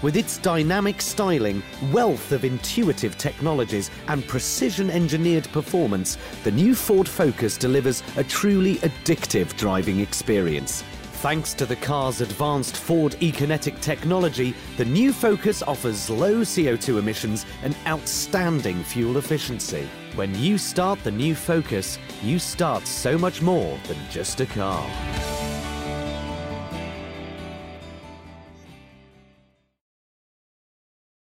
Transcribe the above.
With its dynamic styling, wealth of intuitive technologies and precision-engineered performance, the new Ford Focus delivers a truly addictive driving experience. Thanks to the car's advanced Ford Econetic technology, the new Focus offers low CO2 emissions and outstanding fuel efficiency. When you start the new Focus, you start so much more than just a car.